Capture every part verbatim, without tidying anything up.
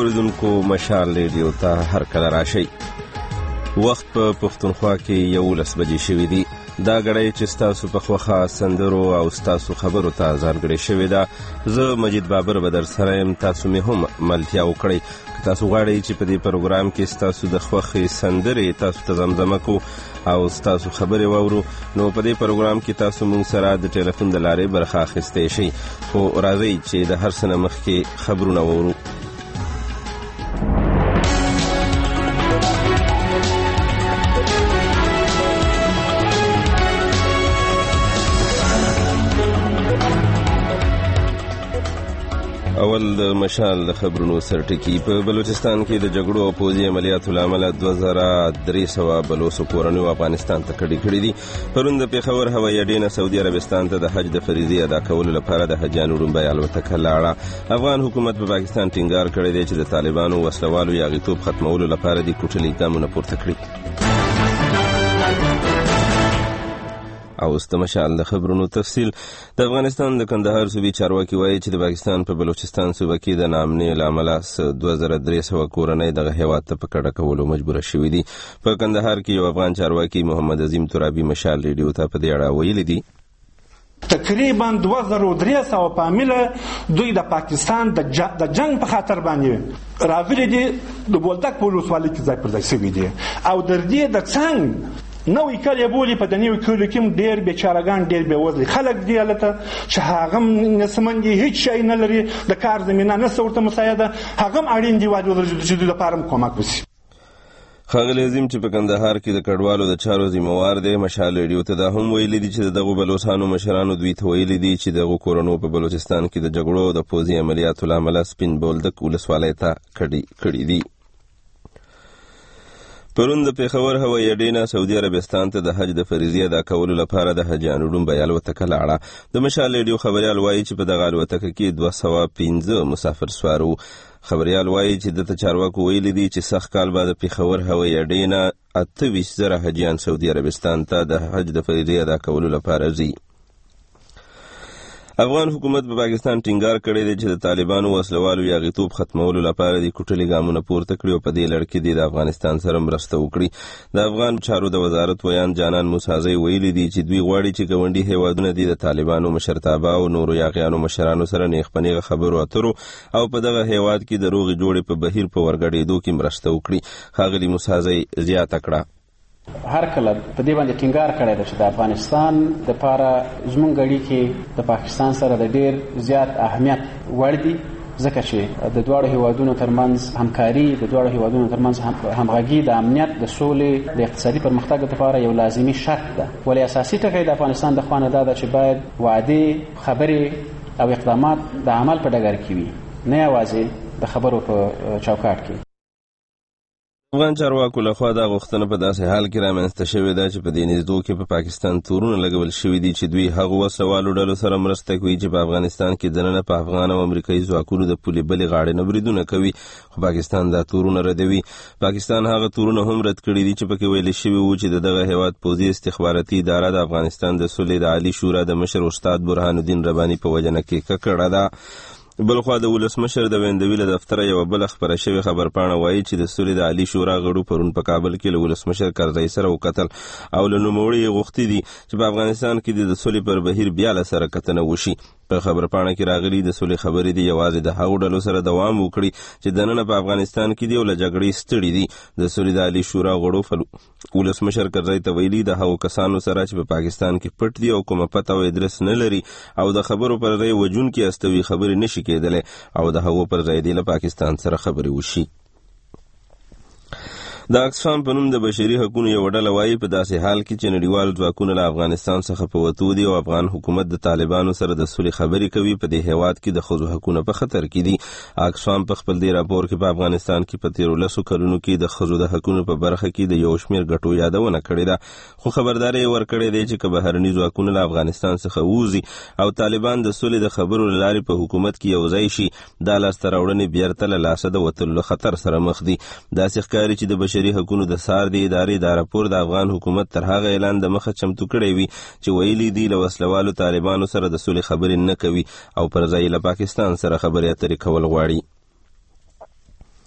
اوریدونکو مشال ریډیو ته هر کله راشئ. وخت په پښتونخوا کې یولس بجې شوي دي. دا غړی چې ستاسو په خوښه سندرو او ستاسو خبرو ته ځانګړې شوې ده. زه مجید بابر به در سره یم. تاسو مې هم ملتیا وکړئ. که تاسو غواړئ چې په دې پروګرام کې ستاسو د خوښې سندرې تاسو ته زمزمه کو او ستاسو خبرې واورو، نو په دې پروګرام کې تاسو مونږ سره د ټلیفون د لارې برخه اخیستی شئ. خو راځئ چې د هر څه نه مخکې خبرونه واورو. اول د مشال د خبرونو سرټکی. په بلوچستان کې د جګړو او پوځي عملیاتو له امله دوه زره درې سوه بلوڅو کورنیو افغانستان ته کډې کړي دي. پرون د پېښور هوایي اډې نه سعودي عربستان ته د حج د فریضې ادا کولو لپاره د حجیانو لومړۍ الوتکه لاړه. افغان حکومت په پاکستان ټینګار کړی دی چې د طالبانو وسلوالو یاغیتوب ختمولو لپاره د کوټلي ګامونه پورته کړي. او اوس د مشال د خبرونو تفصیل. د افغانستان د کندهار صوبې چارواکي وایي چې د پاکستان په بلوچستان صوبه کې د ناامنۍ له امله دوه زره درې سوه کورنۍ دغه هېواد ته په کډه کولو مجبوره شوي دي. په کندهار کې یو افغان چارواکي محمد عظیم ترابي مشال ریډیو ته په دې اړه ویلي دي. تقریبا دوه زره درې سوه فامیله دوی د پاکستان د جنگ په خاطر باندې راغلي دي، د بولدک په ولسوالۍ کې ځای پر ځای شوي دي او د دې د څنګ نوې کلی بولي. په د نوي کلو کې ډېر بېچارهګان ډېر بېوزلي خلک دي هلته چې هغه هم نسمن دي، هېڅ شی نه لري، د کار زمینه نشته ورته مساعده، هغه هم اړین دي چې دوی لپاره هم کومک وشي. ښاغلی عظیم چې په کندهار کې د کډوالو د چارو ذمهوار دی، مشال ریډیو ته دا هم ویلي دي چې د دغو بلوڅانو مشرانو دوی ته ویلي دي چې دغو کورنو په بلوچستان کې د جګړو او د پوځي عملیاتو له امله سپین بولدک ولسوالۍ ته کډې کړي دي. پرون د پېښور هوایي اډې نه سعودي عربستان ته د حج د فریضې ادا کولو لپاره د حجیانو لومړۍ الوتکه لاړه. د مشال ریډیو خبریال وایي چې په دغه الوتکه کې دوه سوه پنځه مسافر سوار وو. خبریال وایي چې دته چارواکو ویلي دي چې سږ کال به د پېښور هوایي اډې نه اته ویشت زره حجیان سعودي عربستان ته د حج د فریضې ادا کولو لپاره ځي. افغان حکومت په پاکستان ټینګار کړی دی چې د طالبانو وسلوالو یاغیتوب ختمولو لپاره د کوټلي ګامونه پورته کړي او په دې لړ کې د افغانستان سره مرسته وکړي. د افغان چارو د وزارت ویان جانان موسازی ویلي دي چې دوی غواړي چې ګاونډي هیوادونه دي د طالبانو مشرتابه او نورو یاغیانو مشرانو سره نیغ په نیغه خبرو اترو او په دغه هیواد کې د روغې جوړې په بهیر په ورګډېدو کې مرسته وکړي. ښاغلي موسازی زیاته کړه هر کله په دې باندې ټینګار کړی دی چې د افغانستان دپاره زموږ اړیکې د پاکستان سره د ډېر زیات اهمیت وړ دي، ځکه چې د دواړو هیوادونو ترمنځ همکاري، د دواړو هیوادونو ترمنځ همغږي د امنیت، د سولې، د اقتصادي پرمختګ لپاره یو لازمي شرط ده. ولې اساسي ټکی د افغانستان د خوا نه دا ده چې باید وعدې، خبرې او اقدامات د عمل په ډګر کې وي، نه یوازې د خبرو په چوکاټ کې. افغان چارواکو لخوا دا غوښتنه په داسې حال کې رامنځته شوې ده چې په دې نږدو کې په پا پاکستان تورونه لګول شوي دي چې دوی هغو وسلوالو ډلو سره مرسته کوي چې په افغانستان کې دننه په افغان او امریکایي ځواکونو د پولې بلې غاړې نه بریدونه کوي، خو پاکستان دا تورونه ردوي. پاکستان هغه تورونه هم رد کړي دي چې پکې ویل شوي وو چې د دغه هیواد پوځي استخباراتي اداره د افغانستان د سولې د عالي شورا د مشر استاد برهان الدین رباني په وجه نه کېکه کړه ده. بلخوا د ولسمشر د ویندوي له دفتره یوه بله خپره شوې خبرپاڼه وایي چې د سولې د عالي شورا غړو پرون په کابل کې له ولسمشر کرزي سره وکتل او له نوموړي یې غوښتي دي چې په افغانستان کې د سولې پر بهیر بیا له سره کتنه وشي. په خبرپاڼه کې راغلي د سولې خبرې دي یوازې د هغو ډلو سره دوام وکړي چې دننه په افغانستان کې دي او له جګړې ستړي دي. د سولې د عالي شورا غړو ولسمشر کرزي ته ویلي د هغو کسانو سره چې په پاکستان کې پټ دي او کومه پته او ادرس نه لري او د خبرو پر ځای وجونکي استوي خبرې نشي کېدلی او د هغو پر ځای دې له پاکستان سره خبرې وشي. د اکسفام په نوم د بشري حقوقو یو ډله وایي په داسې حال کې چې نړیوال ځواکونه له افغانستان څخه په وتو دي او افغان حکومت د طالبانو سره د سولې خبرې کوي، په دې هیواد کې د ښځو حقونه په خطر کې دي. اکسفام په خپل دې راپور کې په افغانستان کې په تیرو لسو کلونو کې د ښځو د حقونو په برخه کې د یو شمېر ګټو یادونه کړې ده، خو خبرداری یې ورکړی دی چې که بهرني ځواکونه له افغانستان څخه ووځي او طالبان د سولې د خبرو له لارې په حکومت کې یو ځای شي، دا لاسته راوړنې بیرته له لاسه د وتلو له خطر سره مخ دي. داسې ښکاري چې د بشري حقونو د د ادارې دا راپور د افغان حکومت تر هغه اعلان د مخه چمتو کړی وي چې ویلي دي له وسلوالو طالبانو سره د سولې خبرې نه کوي او پر ځای له پاکستان سره خبرې اترې کول غواړي.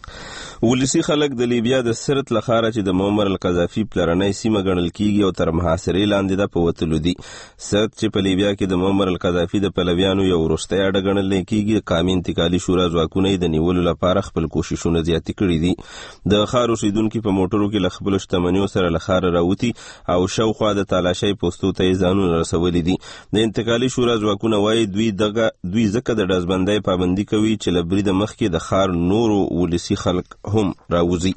ولسی خلک د لیبیا د سرت لخاره چې د معمر القذافي پلرنۍ سیمه ګڼل کیږي او تر محاصرې لاندې ده په وتلو دي. سرت چې په لیبیا کې د معمر القذافي د پلویانو یو وروستی اډه ګڼل کیږي، قومي انتقالي شورا ځواکونه د نیولو لپاره خپل کوششونه زیات کړي دي. د ښار اوسیدونکي په موټرو کې له خپلو شتمنیو سره له ښاره راوتي او شاوخوا د تالاشۍ پوستو ته یې ځانونه رسولي دي. د انتقالي شورا ځواکونه وایي دوی دغه دوی ځکه د ډزبندۍ پابندي کوي چې له بریده مخکې د ښار نورو ولسي خلک هم راوځي.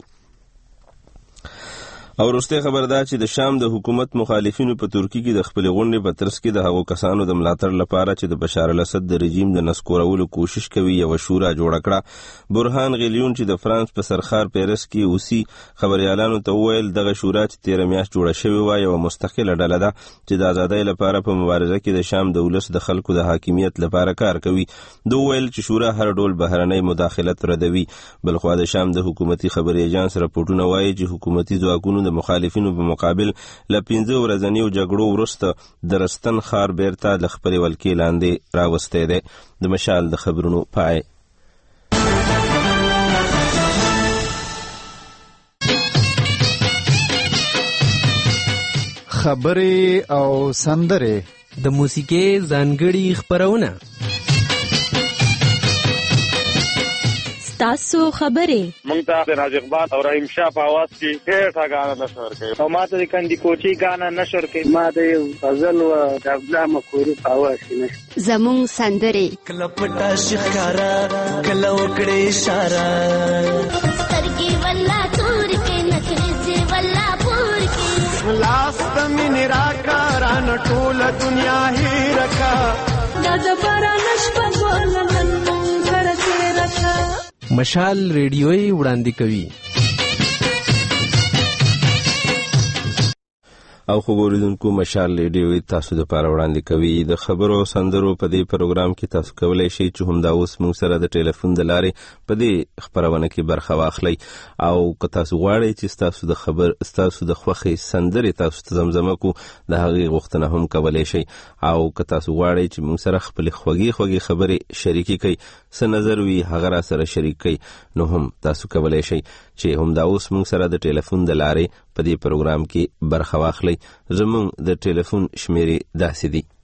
او وروستی خبر دا چې د شام د حکومت مخالفینو په ترکیه کې د خپلې غونډې په ترڅ کې د هغو کسانو د ملاتړ لپاره چې د بشار الاسد د رژیم د نسکورولو کوشش کوي یوه شورا جوړه کړه. برهان غلیون چې د فرانس په سرخار پیرس کې اوسي خبریالانو ته وویل دغه شورا چې تېره میاشت جوړه شوې وه یوه مستقله ډله ده چې د ازادۍ لپاره په مبارزه کې د شام د ولس د خلکو د حاکمیت لپاره کار کوي. دوی وویل چې شورا هر ډول بهرنۍ مداخلت ردوي. بلخوا د شام د حکومتي خبري اژانس راپورټونه وایي چې حکومتي ځواکونو د مخالفینو په مقابل له پنځه ورځنیو جګړو وروسته د رستن ښار بیرته د خپلې ولکې لاندې راوستی دی. د مشال د خبرونو پای. خبرې او سندرې د موسیقۍ ځانګړي خپرونه تاسو خبرې مونږ ته د راز اقبال او رحیم شاه په आवाज کې ډېر غاڼه نشور کوي او ما ته د کندي کوچي غاڼه نشور کوي. ما د یو غزل او د عبدالله مخوري په आवाज کې نشته. زمون سندرې کله پټا شکارا کله وکړې اشاره سترګې ولا تور کې نکرې ولا پور کې لاس تمن راکاران ټول دنیا هی رکھا دا د باران شپه ګورنن غړته رکھا. مشال ریډیوي وړاندې کوي. او خبرونکو مشال ریډیوي تاسو د پاره وړاندې کوي. د خبرو سندرو په دې پروګرام کې تاسو کولای شئ چې هم دا اوس موږ سره د ټلیفون د لارې په دې خبرونه کې برخه واخلئ او که تاسو غواړئ چې تاسو د خبر تاسو د خوښې سندرې تاسو ته زمزمه کو د هغې غوښتنه هم کولای شئ او که تاسو غواړئ چې موږ سره خپلې خوږې خوږې خبرې شریکې کړئ څه نظر وي هغه را سره شریک کړئ نو هم تاسو کولای شئ چې هم دا اوس موږ سره د ټلیفون د لارې په دې پروګرام کې برخه واخلئ. زموږ د ټلیفون شمیرې داسې دي: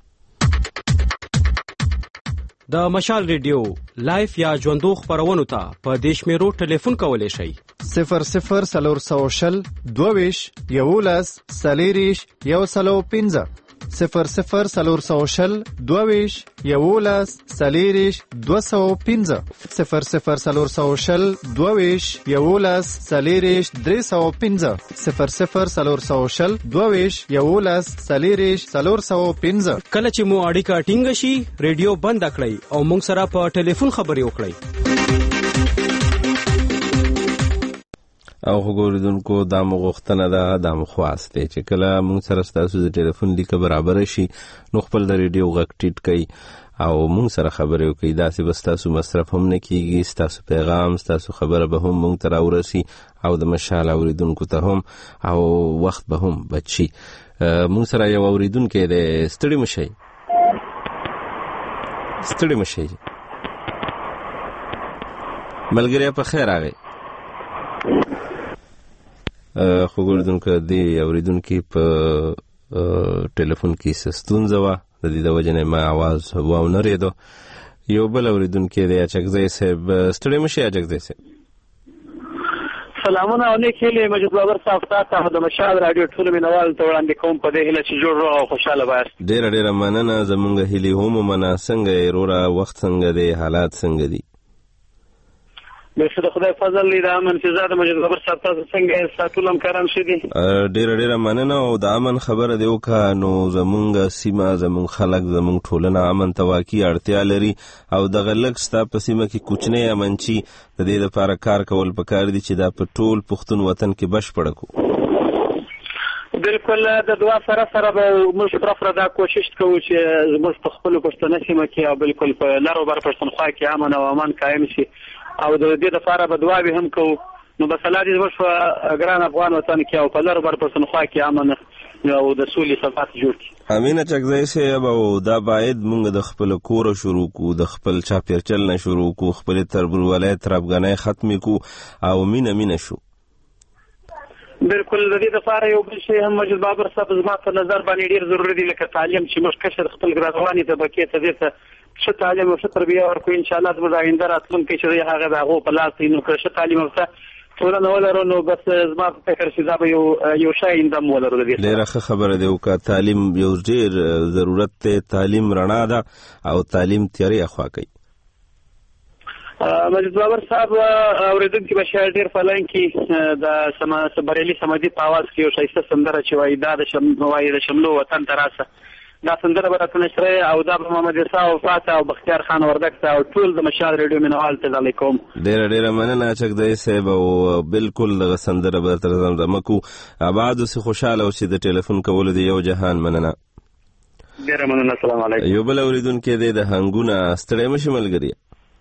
د مشال ریډیو لایف یا ژوندو خبرونو ته په دې شمیرو ټلیفون کولی شئ: صفر صفر څلور سوه شل دوه ویشت یولس څلېرویشت یو سلو پنځه صفر صفر څلور سوه شل دوه ویشت یولس څلېرویشت دوه سوه پنځه صفر صفر څلور سوه شل دوه ویشت یولس څلېرویشت درې سوه پنځه صفر صفر څلور سوه شل دوه ویشت یولس څلېرویشت څلور سوه پنځه. کله چې مو اړیکه ټینګه شي ریډیو بند کړئ او موږ سره په ټلیفون خبرې وکړئ. او خبرونکو دا مو غوښتنه ده دا مو خواست دی چې کله موږ سره ستاسو د ټلیفون لیکه برابر شي نو خپل د ریډیو غږ ټیټ کړئ او موږ سره خبرې وکړئ. داسې به ستاسو مصرف هم نه کیږي، ستاسو پیغام ستاسو خبره به هم موږ ته راورسي او د مشال اوریدونکو ته هم او وخت به هم بچ شي. موږ سره یو اوریدونکی دی. ستړي مه شئ ستړي مه شئ ملګریا په خیر راغی. خو ګوردونکو دی اوریدونکي په ټلیفون کې څه ستونزه وه د دې د وجې نه ما اواز واونه ریدو. یو بل اوریدونکی دی اچکزی صاحب. ستړي مه شئ اچکزی صاحب. سلامونه او نیک هیلې مجید بابر صاحب تاسو د مشال راډیو ټول مینوال ته وړاندې کوم په دې هیله چې جوړ روغ او خوشحاله وایاست. ډېره ډېره مننه. زمونږ هیلې هم ومنه. څنګه یې وروره؟ وخت څنګه دی؟ حالات څنګه دي؟ بس د خدای فضل دی. د امن فضا د مجید بابر صاحب تاسو څنګه یې؟ ټول همکاران ښه دي؟ ډېره ډېره مننه. او د امن خبره دې وکړه نو زمونږ سیمه زمونږ خلک زمونږ ټولنه امن ته واقعي اړتیا لري او دغه لږ ستا په سیمه کې کوچنی امن چې د دې لپاره کار کول پکار دي چې دا په ټول پښتون وطن کې بشپړه کړو. بالکل د دعا سره سره به موږ طرف را دا کوشش کوو چې زموږ په خپلو پښتنه سیمه کې او بالکل په لر او بر پښتونخوا کې امن او امان قایم شي او د دې لپاره به دعاوې هم کوو نو بس الله دې وشو ګران افغان وطن کې او په لر بر پښتونخوا کې امن او د سولې ثبات جوړ کړي. امینه چکزی صاحب، او دا باید موږ د خپل کور شروع کو، د خپل چاپیرچل نه شروع کو، خپل تربورولۍ ترابګنۍ ختمې کو او مینه مینه شو. بالکل د دې لپاره یو بل شی هم مجید بابر صاحب زما په نظر باندې ډیر ضروري دی، لکه تعلیم چې موږ کشر خپل ګرځواني طبقې ته دې ته ښه تعلیم او ښه تربیه ورکړو. ان شاء الله زموږ آینده راتلونکی چې هغه د هغو په لاس دی، نو که ښه تعلیم ورته ټولنه ولرو نو بس زما په فکر چې دا به یو یو شی اندام ولرو. د دې ډېره ښه خبره دی، او که تعلیم یو ډېر ضرورت دی. تعلیم رڼا ده او تعلیم تیارې اخوا کوي. مجید بابر صاحب اورېدونکي به شاید ډېر فلان کې د بریالي صمدي په اواز کې یو ښایسته سندره چې وایي دا د وایي د شملو وطن ته راسه، دا سندره به راته نشرئ او دا به محمد عیسی وفات او بختیار خان وردګ ته او ټول د مشال ریډیو مینوال ته ډالۍ کوم. ډېره ډېره مننه چکزی صاحب، او بالکل دغه سندره به درته زمزمه کړو. اباد اوسې، خوشحاله اوسې. د ټلیفون کولو د یو جهان مننه. ډېره مننه. السلام علیکم. یو بل اورېدونکی دی د هنګونه. ستړی مه شې ملګریه.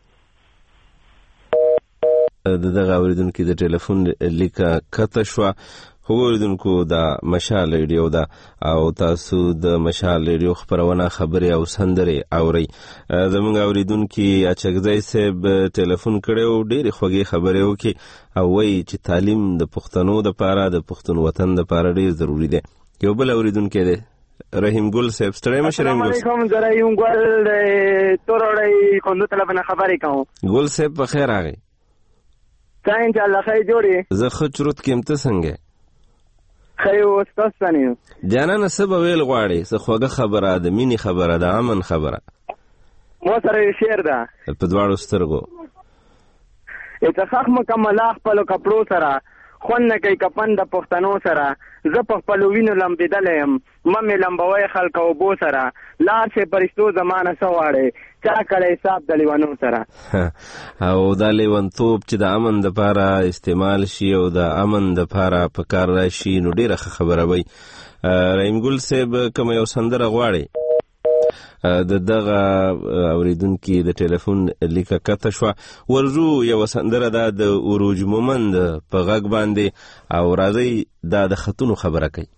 د دغه اورېدونکي د ټلیفون لیکه کته شوه. خو اورېدونکو د مشال ریډیو ده او تاسو د مشال ریډیو خپرونه خبرې او سندرې اورئ. زموږ اورېدونکي اچکزی صاحب ټلیفون کړی او ډېرې خوږې خبرې وکړي او وایي چې تعلیم د پښتنو دپاره د پښتون وطن دپاره ډېر ضروري دی. یو بل اورېدونکی دی رحیم ګل صاحب. ستړی مه شې رحیم ګل. السلام علیکم. زه رحیم ګل د تورړی خوندو طلبه نه خبرې کوم. ګل صاحب په خیر راغی. څنګه انشاءالله ښه جوړې. زه ښه چروت کې یم، ته څنګه یې؟ ښه یو ستاسو څنګه یو؟ جانانه څه به ویل غواړې؟ څه خوږه خبره، د مینې خبره، د امن خبره؟ ما سره یو شعر ده په دواړو سترګو. اتخاق مکمله خپلو کپړو سره خوند نه کوي کفن د پښتنو سره. زه په خپلو وینو لمبېدلی یم، مه مې لمبوی خلک اوبو سره. لار شي پرښتو زمانه څه غواړې، چا کړی حساب د لیونو سره. او دا لیونتوب چې د امن دپاره استعمال شي او د امن دپاره په کار راشي نو ډېره ښه خبره وی. رحیم ګل صاحب کومه یو سندره غواړې؟ د دغه اورېدونکي د ټلیفون لیکه کته شوه. ورځو یوه سندره ده د اروج مومند په غږ باندې او راځئ دا د خطونو خبره کوي.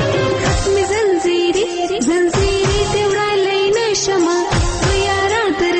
زنجیری زنجیری ته وړاندې نه شمه،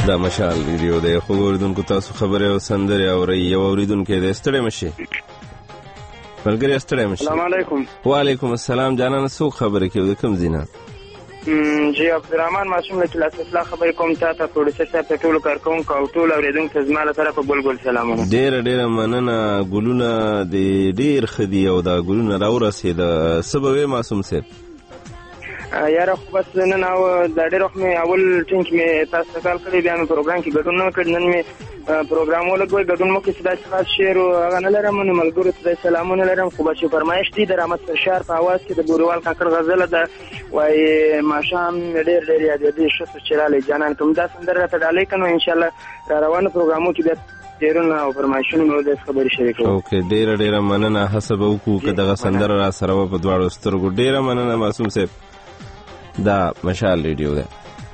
دا مشال ریډیو دی. خو اوریدونکو تاسو خبرې او سندرې اورئ. یو اوریدونکی دی. ستړی مشي ملګری، ستړی مشي. السلام علیکم. وعلیکم السلام. جانانه څوک خبرې کوي؟ د کوم ځای نه؟ جی عبدالرحمن معصوم له کلاس اصلاح خبرې کوم. تا ته پروډوسر صاحب ته ټولو کارکوونکو او ټولو اورېدونکو ته زما له طرفه ګل ګل سلامونه. ډېره ډېره مننه. ګلونه د ډېر ښه دي او دا ګلونه راورسېده. څه به وې معصوم صاحب؟ یاره خو بس نن او د ډېر وخت مې اول ټینګ مې تاسو ته کال کړی، بیا مې پروګرام کې ګډون نه کړ. نن مې پروګرام ولګوی، ګډون مو کې چې داسې خاص شعر هغه نه لرم، نو ملګرو ته داسې سلامونه لرم. خو بچې فرمایش دي د رحمت سرشار په اواز کې د بوروال کاکړ غزله ده، وایي ماښام ډېر ډېر یادېدې ښه څه چې رالی جانان کوم دا سندره راته ډالۍ کړه. نو انشاءالله را روانو پروګرامو کې بیا ډېرونه او فرمایشونه مې داسې خبرې شریکوو. اوکې، ډېره ډېره مننه. هڅه به وکړو که دغه سندره را سره وه په دواړو سترګو. ډېره مننه معصوم صاحب. دا مشال ریډیو ده.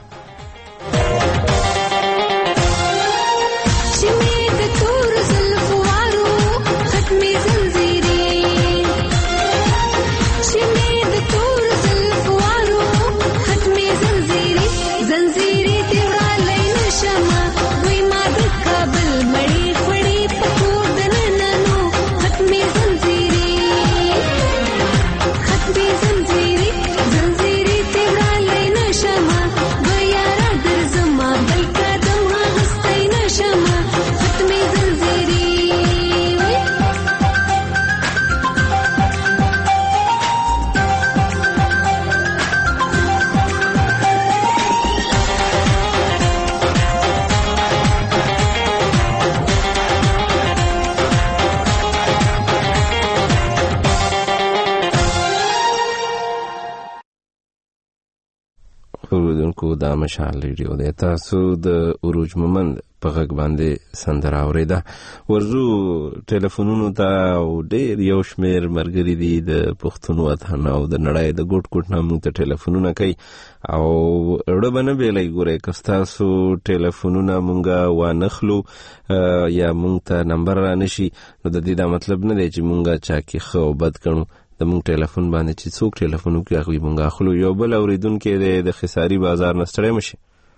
دا مشال ریډیو دی. تاسو د عروج مومند په غږ باندې سندره اورېده. ورځو ټلیفونونو ته او ډېر یو شمېر ملګري دي د پښتون وطن او د نړۍ د ګوټ ګوټ نه موږ ته ټلیفونونه کوي او اړه به نه بیلی. ګورئ که ستاسو ټلیفونونه موږ وانخلو یا موږ ته نمبر را نشي، نو د دې دا مطلب نه دی چې موږ چا کې ښه او بد کړو. د مونږ ټلیفون باندې چې څوک ټلیفون وکړي هغوی مونږ اخلو. یو بل اورېدونکی دی د خساري بازار نه. ستړی مشي.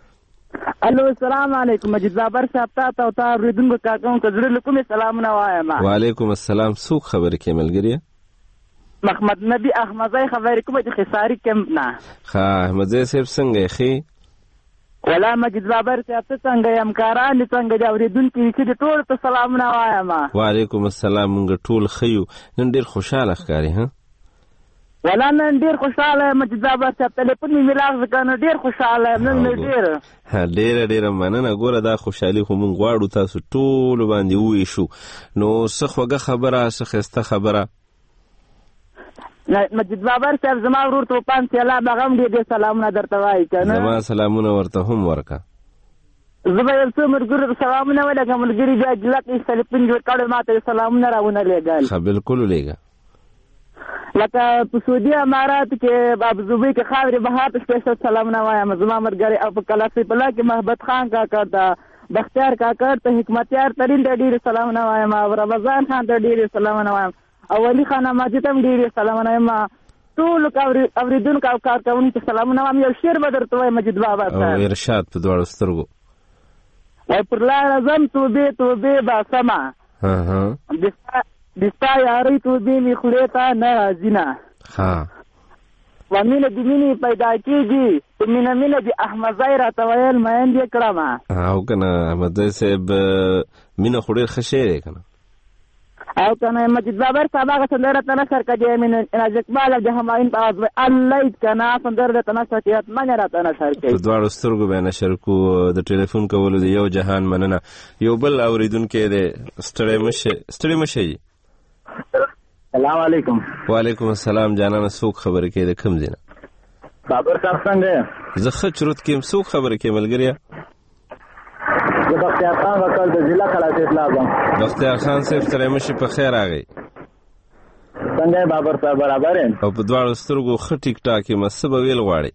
الو السلام علیکم. مجید بابر صاحب ته او تا اورېدونکو کاکونکو زړه له کومې سلامونه وایم. وعلیکم السلام. څوک خبرې کوي ملګریه؟ محمد نبی احمدزی خبرې کوم د خساري کمپ نه. ښه احمدزی صاحب څنګه یې؟ ښې ولا مجید بابر صاحب ته څنګه یم؟ کاران دي څنګه دي؟ اورېدونکي چې د ټولو ته سلامونه وایم. وعلیکم السلام. مونږ ټول ښه یو. نن ډېر خوشحاله ښکاري. ها ولا نن ډېر خوشحاله مجید بابر صاحب. ټلیفون مې ملاغ که نو ډېر خوشحاله یم نن مې ډېر. ډېره ډېره مننه. ګوره دا خوشحالي خو مونږ غواړو تاسو ټولو باندې وویشو. نو څه خوږه خبره، څه ښایسته خبره. مجید بابر صاحب زما ورور توپان سیلاب هغه هم ډېر ډېر سلامونه درته وایي که نه؟ زما سلامونه ورته هم ورکړه. زه به یو څو ملګرو ته سلامونه ولېږم. ملګري بیا ګیله کوي ټلیفون جوړ کړی ما ته سلامونه را ونه لېږل. ښه بالکل ولېږه. لکه په سعودي امارات کې ابوظبي کې خاورې بهار ته سپیشل سلامونه وایم زما ملګري. او په کلاسي پلا کې محبت خان کاکا ته، بختیار کاکا ته، حکمتیار ترین ته ډېرې سلامونه وایم. او رمضان خان ته ډېرې سلامونه وایم. او ولي خان احمدي ته هم ډېرې سلامونه وایم. ټولو اورېدونکو او کارکوونکو سلامونه وایم. یو شعر به درته وایم مجید بابا ته. او ارشاد په دواړو سترګو. وای پر لاره ځم توبې توبې باسمه، د ستا یارۍ توبې مې خولې ته نه راځي نه. و مینه د مینې پیدا کېږي په مینه مینه د احمدزی راته ویل میند یې کړمه. او که نه احمدزی صاحب مینه خو ډېر ښه شی دی که نه؟ او که نه مجید بابر صاحب هغه سندره ته نشر کړي من انرژ اقبال او د همایون په آواز الله که نه سندره درته نشر کړي حتما یې راته نشر کړي. په دواړو سترګو به یې نشر کړو. د ټلیفون کولو د یو جهان مننه. یو بل اورېدونکی دی. ستړی مشئ. ستړي مشئ. السلام علیکم. وعلیکم السلام. جانانه څوک خبرې کوي؟ د کوم ځای نه؟ بابر صاحب څنګه یې؟ زه ښه چروت کې یم. څوک خبرې کوي ملګریه؟ زه بختیار خان غکل د ضلع کلاسي اصلاح یم. بختیار خان صاحب ستړی مشئ. په خیر راغی. څنګه یې بابر صاحب؟ برابر یم. او په دواړو سترګو ښه ټیک ټاک یم. څه به ویل غواړئ؟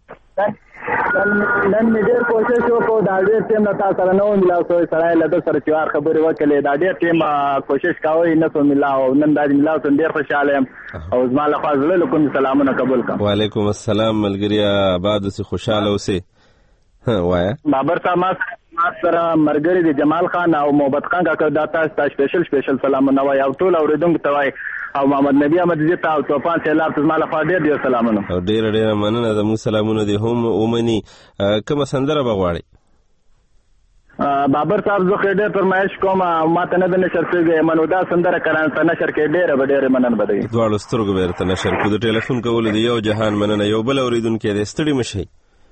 نن مې ډېر کوشش وکړو. دا ډېر ټیم نه تا سره نه و میلاو شوی. سړی له ده سره چې وار خبرې وکړلې دا ډېر ټیم کوشش کوئ نه سو میلاو. نن دا دې میلاو شوم. ډېر خوشحاله یم او زما له خوا زړه له کومې سلامونه قبول کړم. وعلیکم السلام ملګریه. آباد اوسې، خوشحاله اوسې. وایه بابر صاحب. ما ما سره مرګري د جمال خان او محبت خان کاکا دا تاسو ته سپیشل سپیشل سلامونه وایي او ټول اوریدونکو ته وایي او محمد نبی احمد زی ته او طوفان سیلاب ته زما لخوا ډېر ډېر سلامونه او ډېر ډېر مننه زموږ سلامونه دي هم ومني. کومه سندره به غواړئ؟ بابر صاحب زه خو ډېر فرمایش کوم ما ته نه د نشر کېږي منودا سندره کران ته نشر کې ډېره به ډېرې مننه به دی دواړو سترګو به درته نشر کړو. د ټلیفون کولو د یو جهان مننه. یو بل اورېدونکی دی، ستړي مه شئ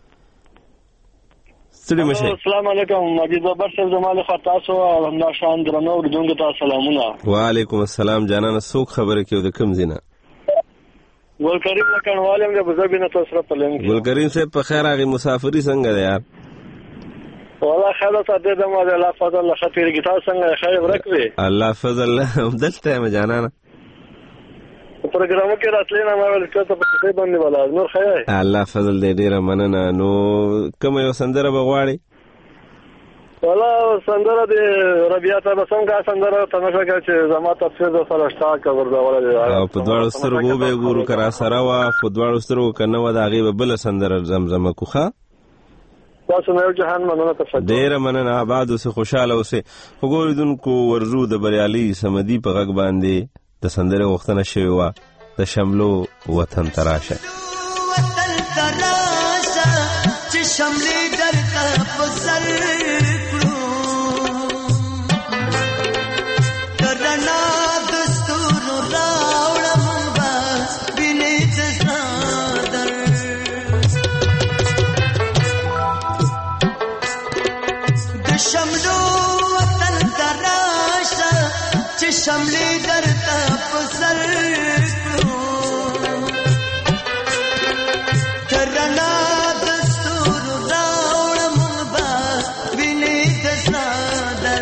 ستړي مه شئ. السلام علیکم مجید بابر صاحب زما لخوا تاسو او همدا شان درنو اورېدونکو ته سلامونه. وعلیکم السلام جانانه. څوک خبره کوي د کوم ځای نه؟ ګل کریم لکنوال یم د بزرګینه تاسو سره پلم کې. ګل کریم صاحب په خیر هغې مسافري څنګه ده یار؟ والله خیال ساته د ما د الله فضل الله خطیر گیتار څنګه خیر ورکوي الله فضل دلته یم جانانه پروګرام کې راتلې نه ما ول څه په څه باندې ولا نور خیر الله فضل دې ډیره مننه. نو کوم یو سندره به غواړي؟ والله سندره د ربيعه ته څنګه سندره تماشا کوي چې زما تفسیر د سره شتا کوي او په دواړو سترګو به ګورو کرا سره وا په دواړو سترګو کنه و د هغې به بله سندره زمزمه کوخه. تاسو نه جهان مننه تاسو ډېره مننه. آباد اوسئ، خوشحاله اوسئ. خو ګورېدونکو ورزو د بریالي صمدي په غږ باندې د سندرې غوښتنه شوې وه د شملو وطن ته راشه. وطن ته راشه چې شملې درته په سر کړو د رڼا د ستورو راوړم بس وینې څادر د شملو وطن ته راشه چې شملې درته په سر کړو د رڼا د ستورو راوړم بس وینې د څادر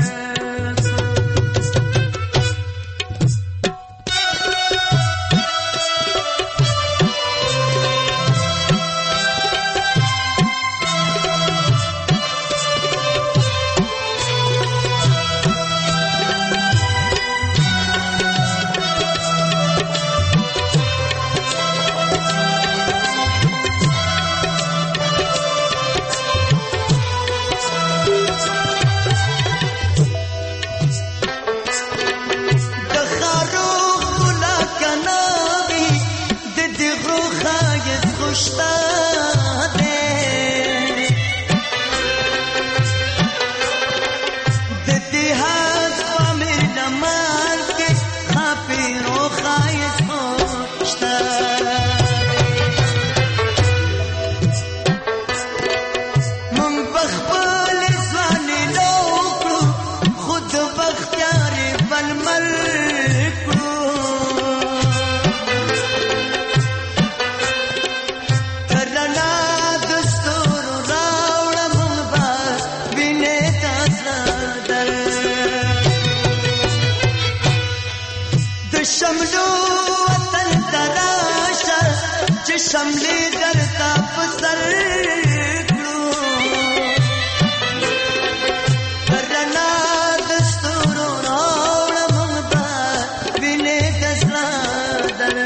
شملې درته په سر کړو رڼا د ستورو راوړم بس وینې د څادر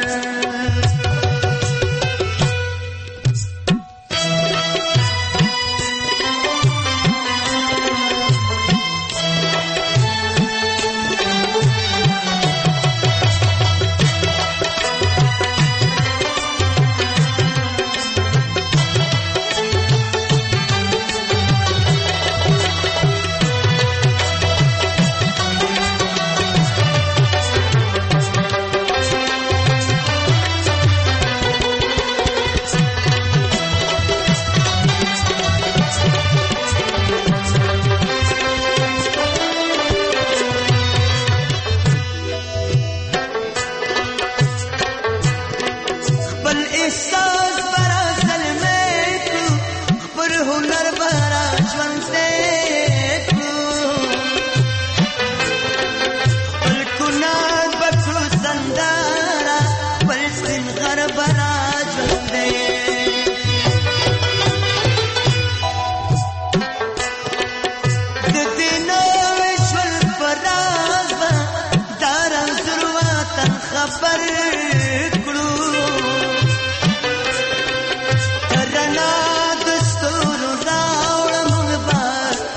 رڼا د ستورو راوړم بس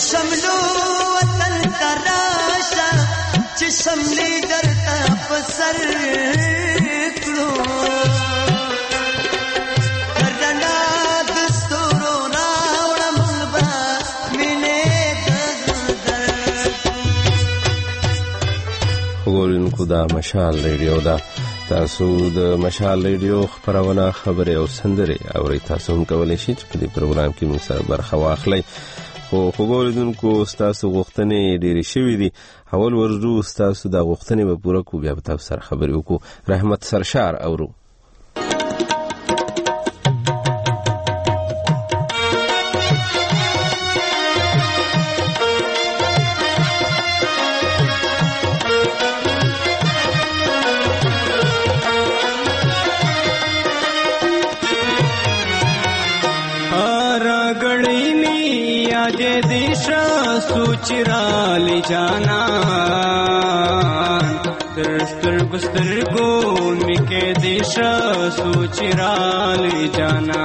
شملو وطن تراشا چې شملې درته په سر کړو کرنا د ستورو راوړم با مینې دغدر وګورونکو دا مشال ریډیو دا تاسو د مشال ریډیو خبرونه خبرې او سندرې اورئ. تاسو هم کولی شئ چې په دې پروګرام کې موږ سره برخه واخلئ. خو وګورونکو ستاسو غوښتنې ډېرې شوي دي. اول ورځو ستاسو دا غوښتنې به پوره کړو، بیا به تاسو سره خبرې وکړو. رحمت سرشار اورو. چرالی جانا ترستر گستر گو مکے دیشا سو چرالی جانا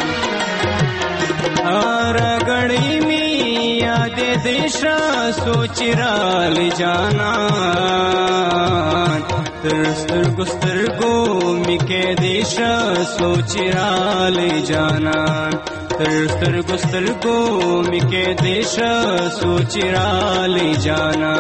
ہر گڑی میں یاد دیشا سو چرالی جانا ترستر گستر گو مکے دیشا سو چرالی جانا ترستر گستر گو مکے دیشا سوچ رالی جانا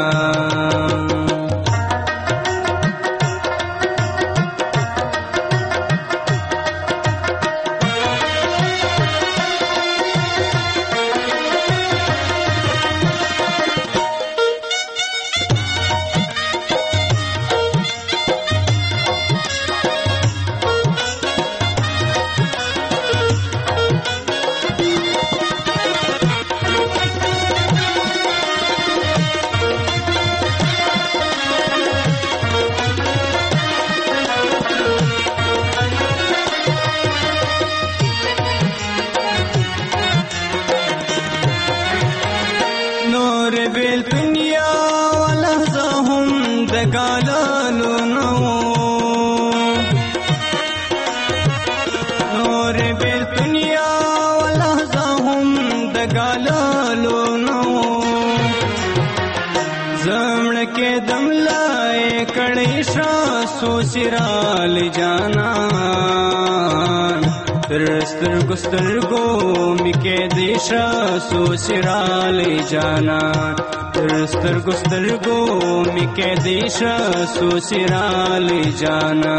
سوچرال جانا ترستر گستر گو مکے دیشا سوچرال جانا ترستر گستر گو مکے دیشا سوچرال جانا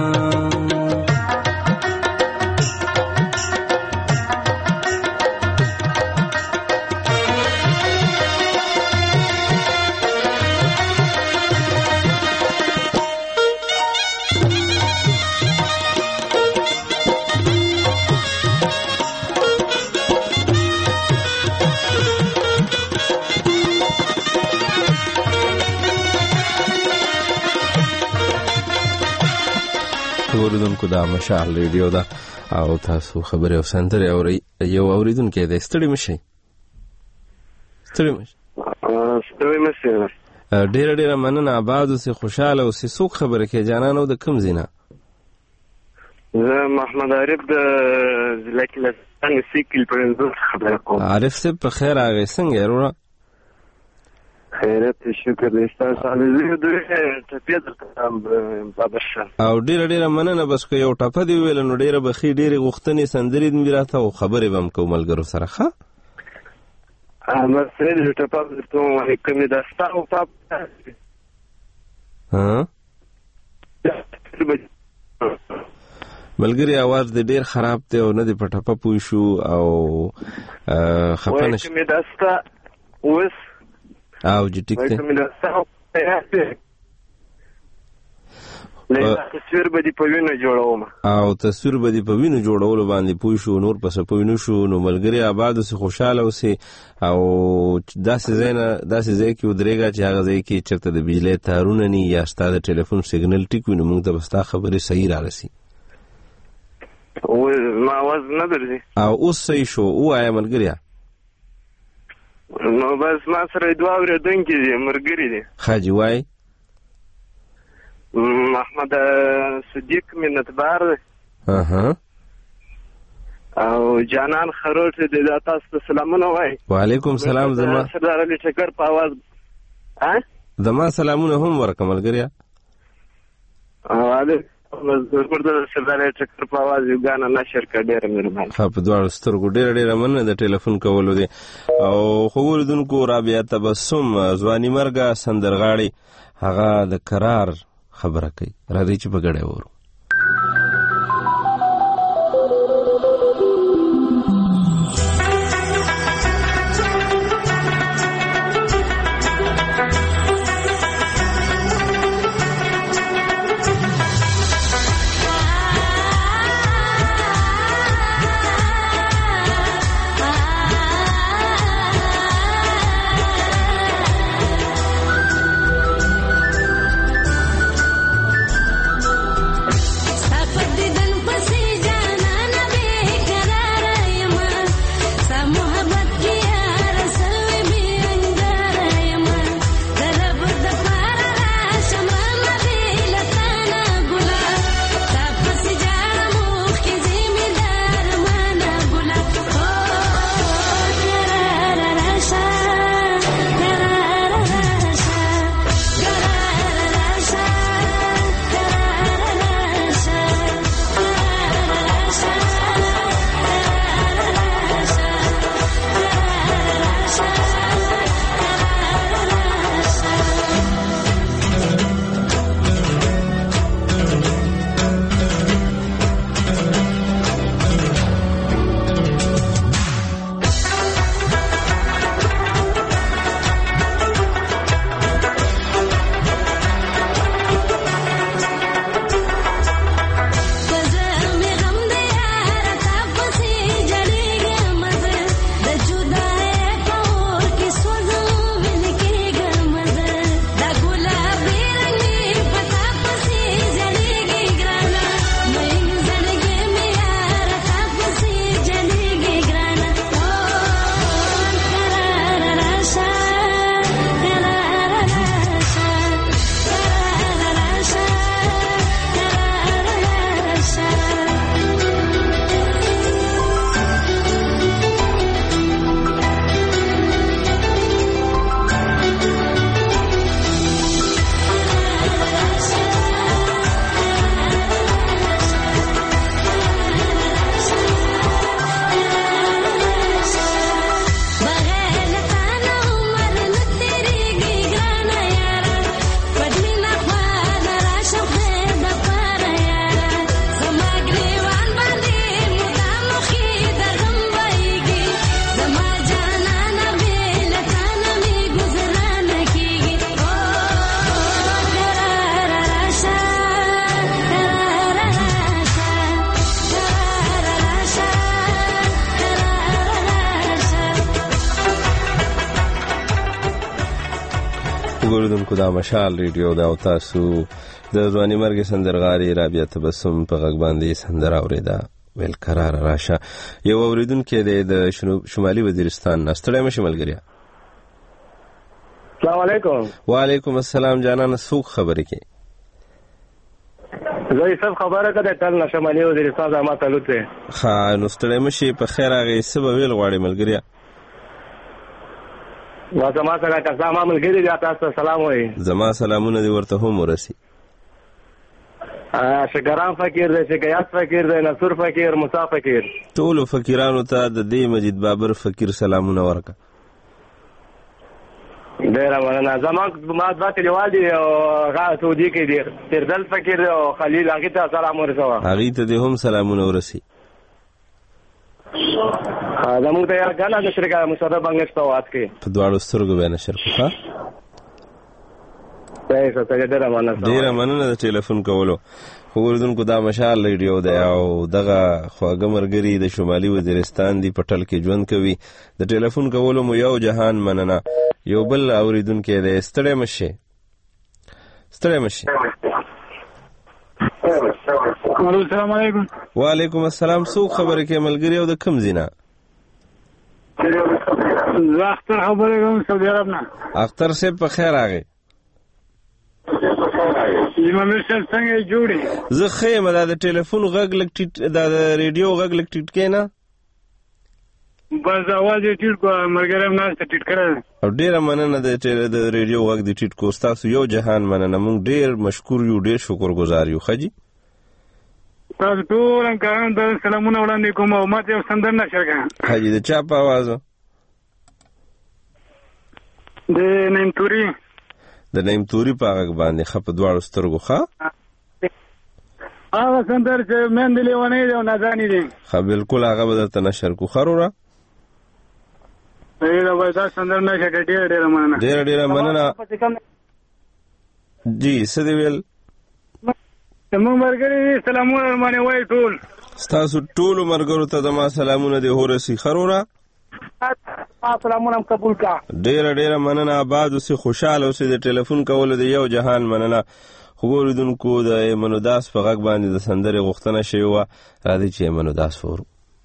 اوریدونکو دا مشال ریډیو دا او تاسو خبرې او سندرې اورئ. یو اوریدونکی دی، ستړي مشئ ستړي مشئ ستړي مشئ ډېره ډېره مننه. آباد اوسئ، خوشحاله اوسئ. څوک خبرې کوي جانانو؟ د کوم ځای نه؟ زه محمد عارف د ضلع کلستان سیکل پرنځور خبره کوم. عارف صاحب په خیر راغی، څنګه یې وروره؟ خیرت شکر دی ستاسو. زه دوی ټپې درته بابا شه او ډېره ډېره مننه. بس که یو ټپه دې وویله نو ډېره به ښې ډېرې غوښتنې سندرې مې راته او خبرې به هم کوو ملګرو سره. ښه احمد سید ټپه درته ووایي کومې دا ستا او پاپ ملګري اواز دې ډېر خراب دی او نه دې په ټپه پوه شو او خفه نه شو. کومې دا ستا اوس او جی ټیک دی تصویر به دې په وینو جوړوم او تصویر به دې په وینو جوړولو باندې پوه شو، نور پسې په وینو شو. نو ملګري آباد اوسئ، خوشحاله اوسئ او داسې ځای نه داسې ځای کې ودرېږه چې هغه ځای کې چېرته د بجلۍ تارونه نه یا ستا د ټلیفون سیګنل ټیک وي، نو موږ ته به ستا خبرې صحیح رارسي. زما اواز نه درځي او اوس صحیح شو. ووایه ملګريه. نو بس ما سره دوه اورېدونکي دي، ملګري دي. حاجي وایي محمد صدیق منتبار دی اها او جانان خروټ د تاسو ته سلامونه وای. وعلیکم سلام. زما سردار علي ټکر په आवाज ها زما سلامونه هم ورکوم ملګریا. زما د سردار علي ټکر په आवाज یو غانا نشر کړ. ډېر مهرباني. ها په دواړو سترګو ډېر ډېر مننه د ټلیفون کولو دی. او خو ورودونکو رابعه تبسم ځواني مرګه سندرغاړي هغه د قرار خبره کوي. راځي چې په ګډه ورو. ګوردونکو دا مشال ریډیو دا او تاسو د ځواني مرګ سندرغاړي رابعه تبسم په غږ باندې سندره اوریدا ویل قرار راشه. یو اوریدونکو د شمالي وزیرستان نستړی مشه ملګریا. السلام علیکم. وعلیکم السلام جانان. سوق خبرې کې زه یې سب خبره کده تل شمالي وزیرستان زما تعلق دی. ها نستړی مشه په خیر هغه سبب ویل غواړي ملګریا. وا زما سره کسا ما ملګری دی تاسو سلام وایي. زما سلامونه دی ورته هم ورسي. ا شګرام فقیر دی شګیات فقیر دی نصر فقیر موسی فقیر ټول فقیرانو ته د دې مجید بابر فقیر سلامونه ورکا. ډیر مننه. زما ما د کلیوال دی او هغه سعودي کې دی تردل فقیر او خلیل هغه ته سلام ورسوه. هغه ته هم سلامونه ورسي. زموږ ته یو غانا د شرکت مصطفی بنگش په وات کې په دواړو سترګو به نشر کوه. ډیره مننه. ډیره مننه د ټلیفون کولو. خو ورودونکو دا مشال ریډیو دی او دغه خواږه مرګري د شمالي وزیرستان دی پټل کې ژوند کوي. د ټلیفون کولو مو یو جهان مننه. یو بل اوریدونکو دی ستړی مشه ستړی مشه. السلام علیکم. وعلیکم السلام. سو خبره کې ملګری او د کم زینا زه اختر خبره کوم سعودي عرب نه. اختر سے په خیر راغی. امام شل څنګه جوړي. زه خیمه د ټلیفون غږ لګ ټیټ د ریډیو غږ لګ ټیټ کینا بس اواز یې ټیټ کو مرګره هم ناست ټیټ کړه. او ډیره مننه د د ریډیو غږ د ټیټ کو تاسو یو جهان مننه. مونږ ډیر مشکور یو ډیر شکرګزار یو. خجی تاسو ټول همکارانو ته سلامونه وړاندې کوم او ماته یو سندر نشر کړه. حاجی د چا په आवाज؟ د نیم توري. د نیم توري په هغه باندې خپ دواړو سترګو ښه هغه سندر چې مېندې لیونی دی او نازاني دی. ښه بالکل هغه به درته نشر کو. خروره ډېره وای دا سندر نشر کړه. ډېره ډېره مننه. ډېره ډېره مننه. جی څه دی ویل؟ زموږ ملګري سلامونه باندې وایي ټول. ستاسو ټولو ملګرو ته زما سلامونه دې ورسي. خروره سلامونه هم قبول کا. ډېره ډېره مننه. آباد اوسې، خوشحاله اوسې. د ټلیفون کولو د یو جهان مننه. خو اوریدونکو د ایمن وداس په غږ باندې د سندرې غوښتنه شوې وه. راځئ چې ایمن وداس وورو.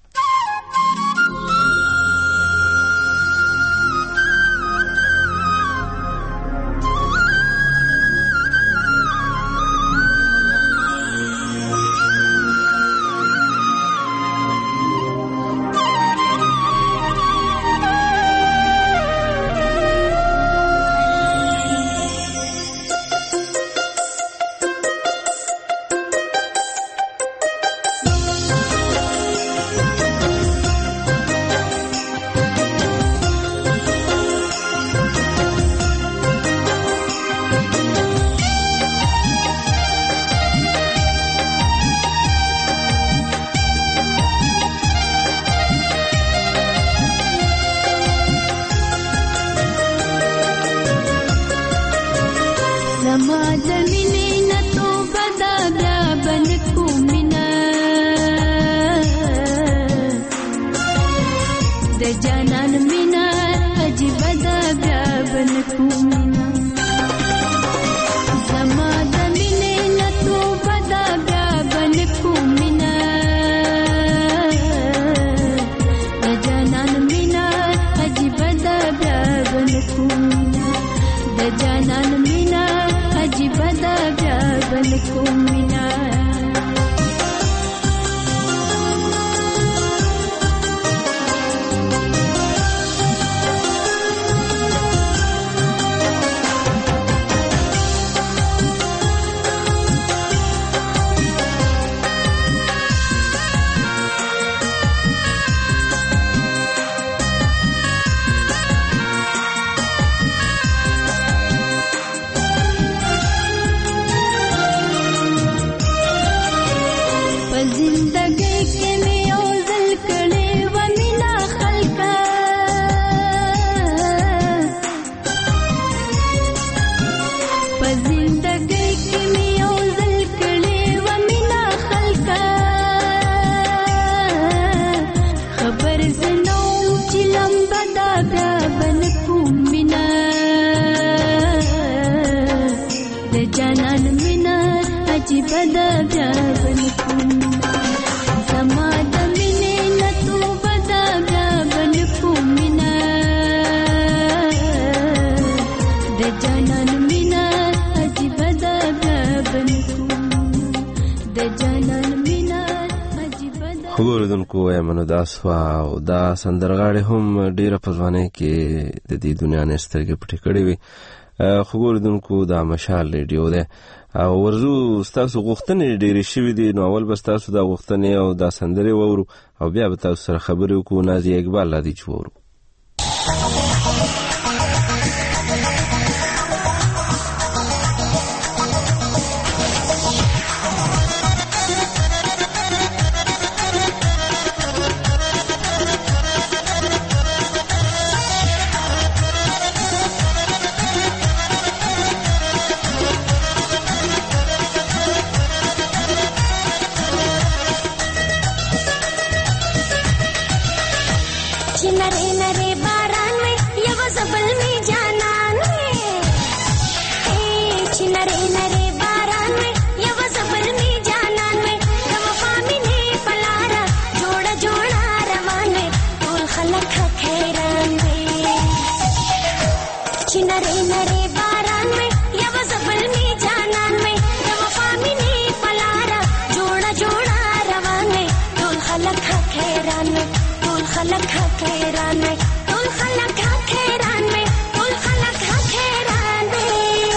خبردونکو ایمن وداس وا او دا سندرغاړي هم ډیره په ځوانۍ کې د دې دنیا نه سترګې پټې کړې وي. خبردونکو دا مشال ریډیو ده او ورزو ستاسو غوښتنې ډېرې شوي دي. نو اول به ستاسو دا غوښتنې او دا سندرې وورو او بیا به تاسو سره خبرې وکړو. نازي اقبال لا دي چې وورو. खलक خیران وي ټول خلک خیران وي ټول خلک خیران وي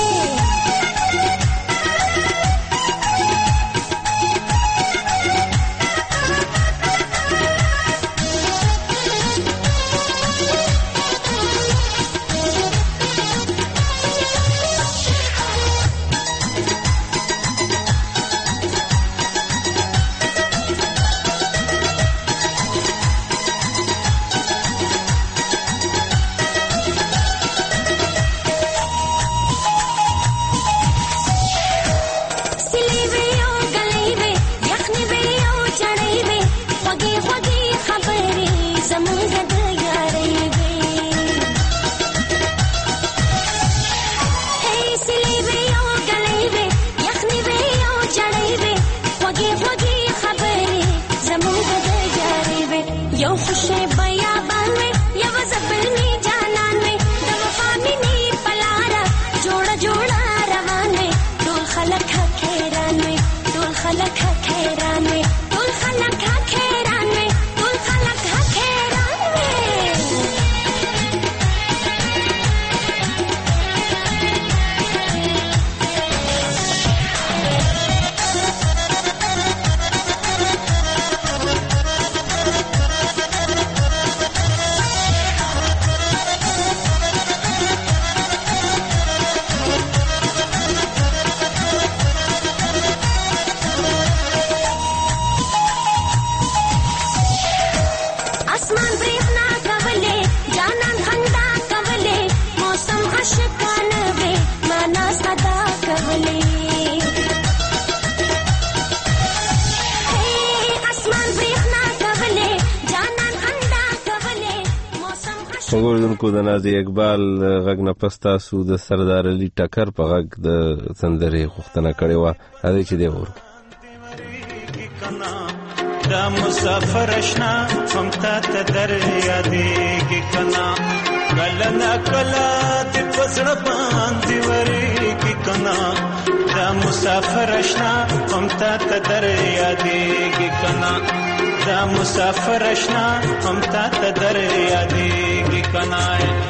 وګورونکو د نازي اقبال غږ نه پس تاسو د سردار علي ټکر په غږ د سندرې غوښتنه کړې وه هغې چې دی وورو دا مسافر اشنا هم تا ته در یادېږي که نه کله نا کله دې په زړه باندې ورېږي که نه دا مسافر اشنا هم تا ته در یادېږي که نه دا مسافر اشنا هم تا ته در یادېږي که نه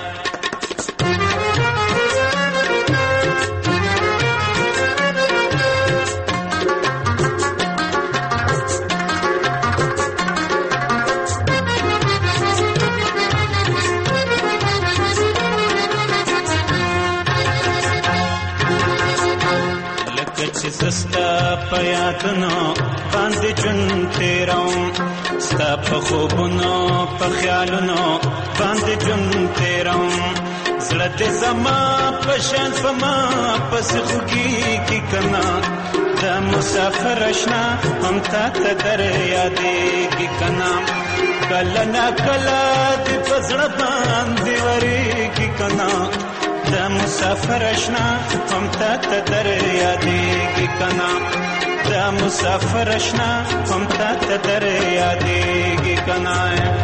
سستا په یادونو باندې ژوند تېروم ستا په خوبونو په خیالونو باندې ژوند تېروم زړه دې زما په شان په ما پسې خوږېږي که نه دا مسافر اشنا هم تا ته در یادېږي که نه کله نا کله دې په زړه باندې ورېږي که نه دا مسافر اشنا هم تا ته در یادېږي که نه دا مسافر اشنا هم تا ته در یادېږي که نه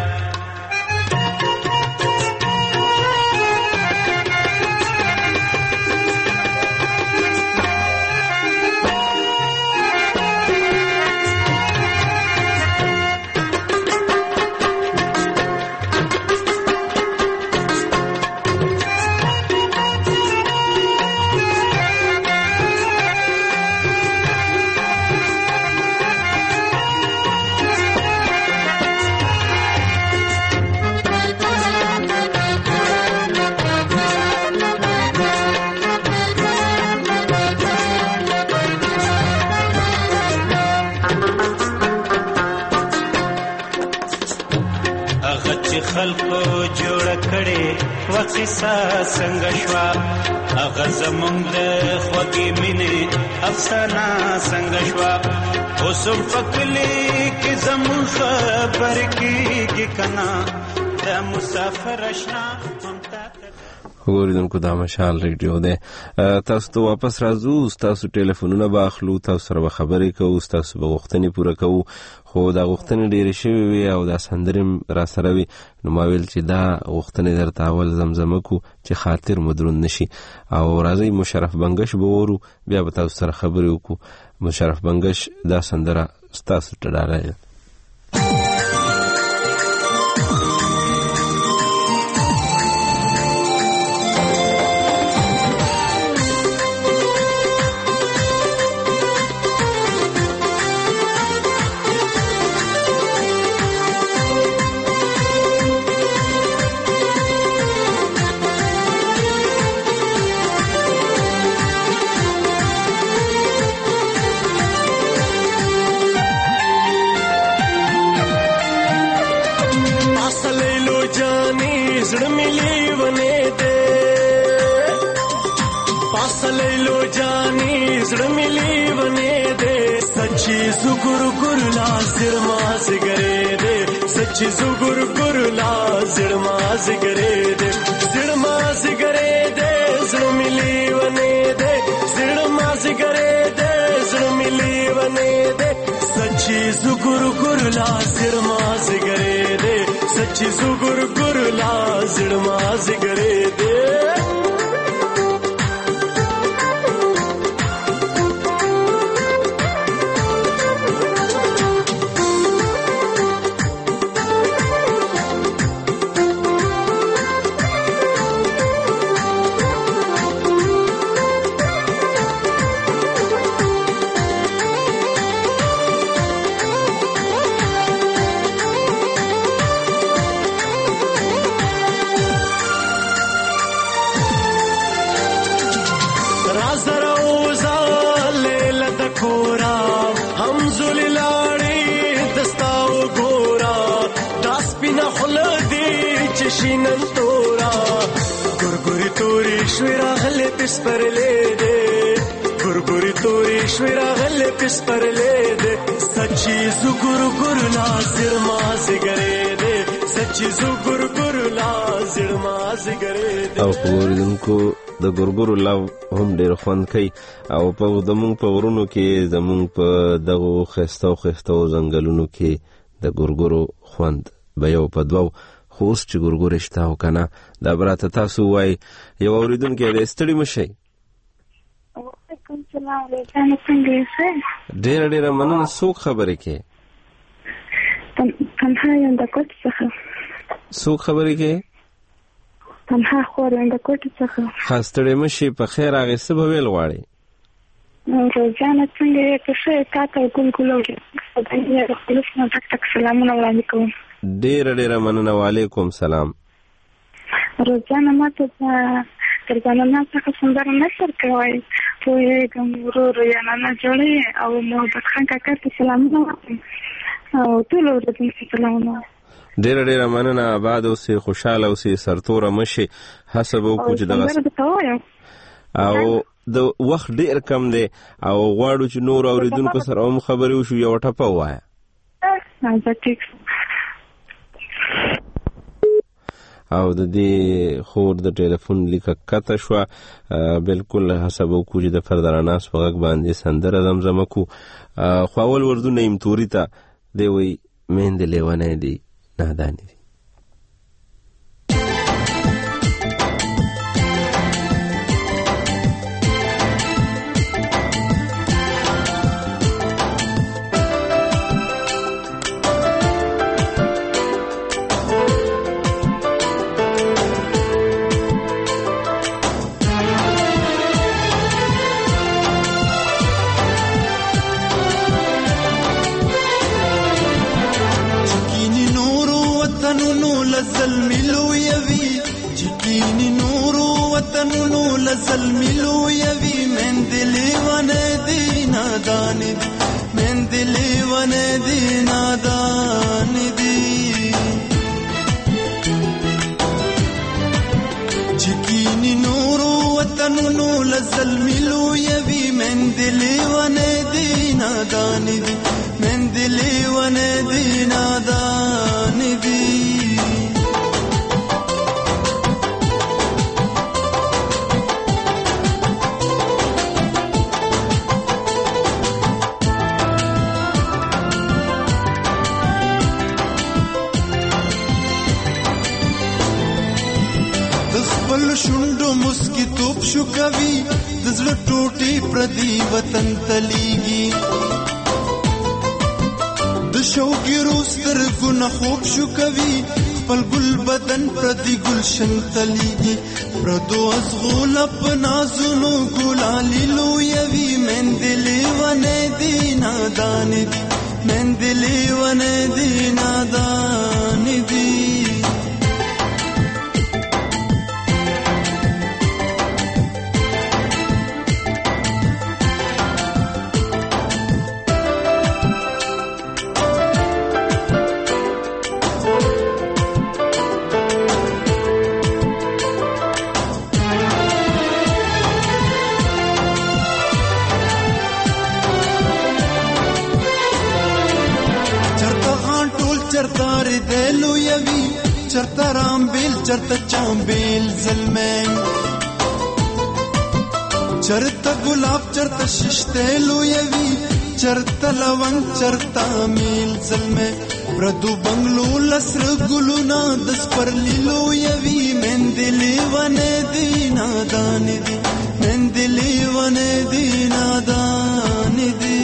خلقو جوړ کړي وقصه څنګه شوا هغه زمونږ د خوږې مینې افسانه څنګه شوا اوس په کلي کې زمونږ خبر کېږي که نه د مسافر اشنا وګورئ دا مشال ریډیو دی تاسو ته واپس راځو تاسو ټلیفونونه به اخلو تاسو سره به خبرې کوو تاسو به غوښتنې پوره کوو خو دا غوښتنې ډېرې شوې وي او دا سندرې را سره وي نو ما ویل چې دا غوښتنې درته اول زمزمه کو چې خاطر مو دروند نشي او راځئ مشرف بنګش به وورو بیا به تاسو سره خبرې وکړو مشرف بنګش دا سندره ستاسو ته ډالۍ سلیلو جانی زړه مې لیونی دی سچي زګور ګور لا زړه ما زګرې دی سچي زګور ګور لا زړه ما زګرې دی زړه ما زګرې دی زړه مې لیونی دی زړه ما زګرې دی زړه مې لیونی دی سچي زګور ګور لا زړه ما زګرې دی سچي زګور ګور لا زړه ما زګرې دی شینن تورا ګورګوري توري شويرا غلې پس پر لې دې ګورګوري توري شويرا غلې پس پر لې دې سچي زګور ګور لا زړ ما زګرې دې سچي زګور ګور لا زړ ما زګرې دې او ګورګونکو د ګورګورو لا هم ډېر خوند کوي او په دمون په ورونو کې زمون په دغه خستو خستو ځنګلونو کې د ګورګورو خوند به یو په دوو خوست چې ګورګورې شته او که نه دا براته تاسو وایي یو اورېدونکی دی ستړي مه شئ وعلیکم سلام ریحانه څنګه یې ډېره ډېره مننه څوک خبرې کوې تنها یم د کوټ څخه څوک خبرې کوې تنها خور یم د کوټ څخه ښه ستړې مه شئ په خیر هغې څه به ویل غواړې روزانه څنګه یې که ښه تا ته ګلګل او خلوص نه ډک ډک سلامونه وړاندې کوم ډېره ډېره مننه وعلیکم سلام روزانه ما ته تر ځانونه څخه سندره نشر کوئ پوهېږم ورور یا نانه جوړې او محبت خان کاکا ته سلامونه وایم او ټولو اورېدونکو ته سلامونه وایم ډېره ډېره مننه آباد اوسئ خوشحاله اوسئ سرتوره مه شئ هڅه به وکړو چې دغه او د وخت ډېر کم دی او غواړو چې نور اورېدونکو سره هم خبرې وشو یوه ټپه ووایه او د دې خور د ټلیفون لیکه کته شوه بلکل هڅه به وکړو چې د فردراناس په غږ باندې سندره زمزمه کړو خو اول وردو نعیم توري ته دی وایي میندې لیونی دي نادانې دي زلمی لویوی من دلی ونه دی نادانی دی من دلی ونه دی نادانی دی چکینی نورو وطنونو لزلمی لویوی من دلی ونه دی نادانی دی من دلی ونه دی نادانی دی شوندو مسکی توپ شو کوي دزړه ټوټي پردي وطن تليږي د شوګي روستر ګنا خوب شو کوي خپل ګل بدن پردي ګلشن تليږي پردو ازغول په نازونو ګلالي لویوي مندلي ونه دي نادان دي مندلي ونه دي نادان دي لویوي چرته رامبیل چرته چامبیل زلمه چرته ګلاب چرته ششته لویوي چرته لونګ چرته میل زلمه پردو بنگلو لسر ګلونا د سپرلی لویوي مندلې ونه دی نادان دی مندلې ونه دی نادان دی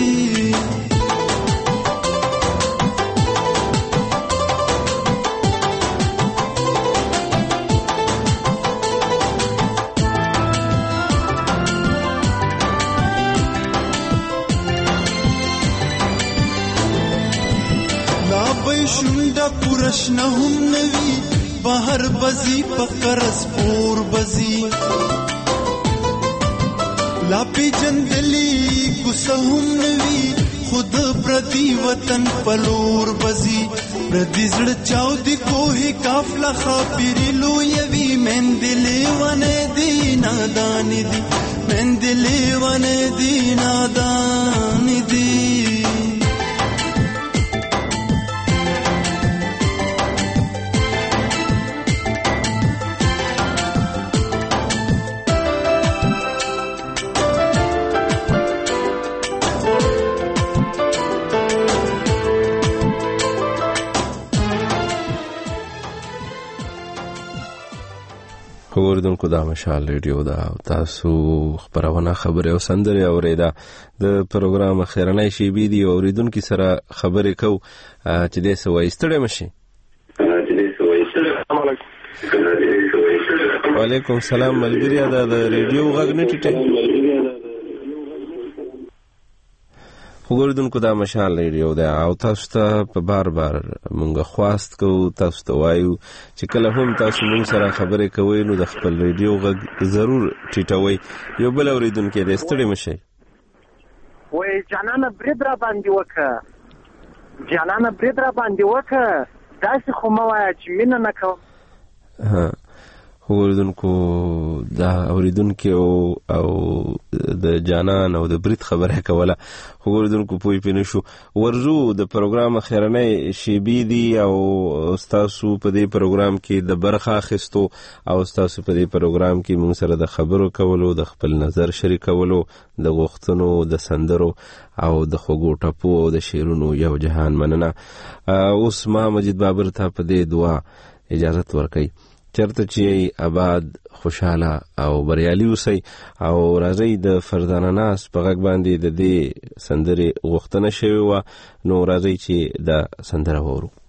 شونډه پورشنه هم نوي بهر بزي پکرس پور بزي لا پیجندلی ګسه هم نوي خود پردي وطن پلور بزي پردي زړه چاو دی کوه کافلا خاپيري لویوي مندلې ونه دی نادان دي مندلې ونه دی نادان دي اوریدونکو دا مشال ریډیو دا تاسو خبرونه خبره او سندره اوریدا د پروګرام خیرنۍ شیبې دی اوریدونکو سره خبرې کو چې د سوي ستړي مشي چې د سوي ستړي وعلیکم السلام ملګری دا د ریډیو غږ نه ټیټه وګوردونکو دا مشال ریډیو دا او تاسو ته په بار بار مونږ خواست کو تاسو ته وایو چې کله هم تاسو مونږ سره خبرې کوئ نو د خپل ریډیو غږ ضرور ټیټوي یو بل اوریدونکو دې ستړي مشي وای جانانه برید را باندې وکړه جانانه برید را باندې وکړه داسې خو ما وایي چې مینه نه کوم ها اوریدونکو دا اوریدونکو او د جانان او د برید خبره کوله اوریدونکو پوي پینې شو ورزو د پروګرام خیرنۍ شیبې دی او تاسو په دې پروګرام کې د برخه اخیستو او تاسو په دې پروګرام کې موږ سره د خبرو کولو د خپل نظر شریکولو د غوښتنو د سندرو او د خوږو ټپو او د شعرونو یو جهان مننه اوس ما مجید بابر ته په دې دعا اجازه ورکړئ چرته چې آباد خوشاله او بریالي اوسئ او راځي د فردانه ناس په غږ باندې د دې سندرې غوښتنه شوې وه نو راځي چې دا سندره وورو